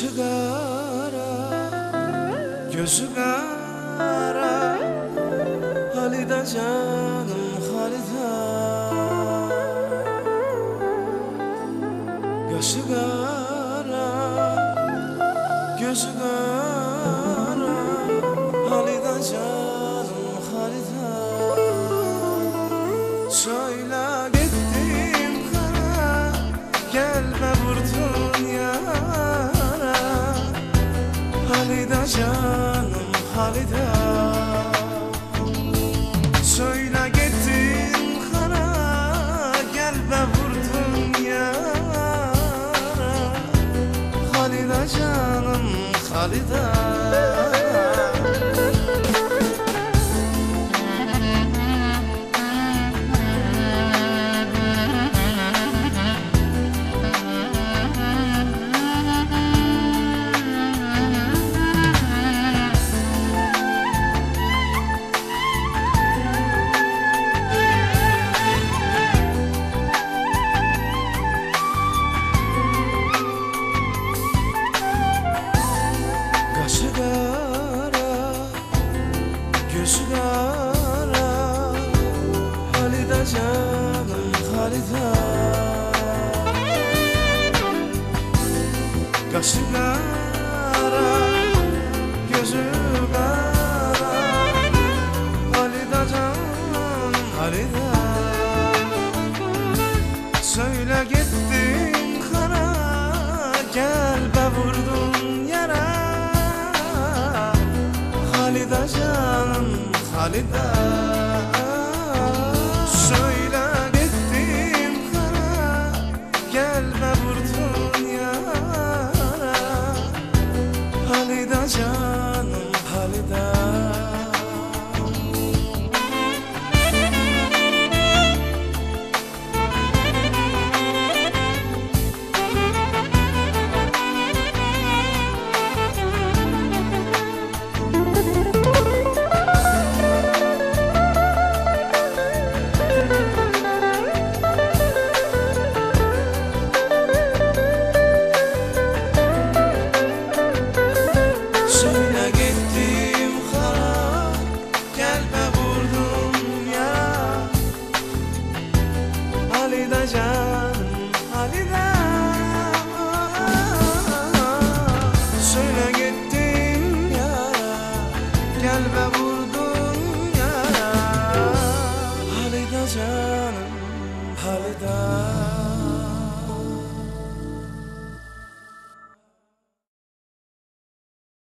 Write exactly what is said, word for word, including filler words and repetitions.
Kaşı kara, gözü kara, Halide canım Halide. Kaşı kara, gözü kara, Halide canım Halide. Söyle gittim kara, gelme vurdun yara, Halide canım Halide. Söyle gittin kara, gelme vurdun yara, Halide canım Halide. Kaşı kara, gözü kara, Halide canım Halide. Kaşı kara, gözü kara, Halide canım Halide. Söyle gittin kara, gel be vurdun yara, Halide canım Halide. Söyle gittim kara, gelme vurdun yara, Halide canım Halide. Halide canım Halide. Söyle gittin yara, gelme vurdun yara, Halide canım Halide.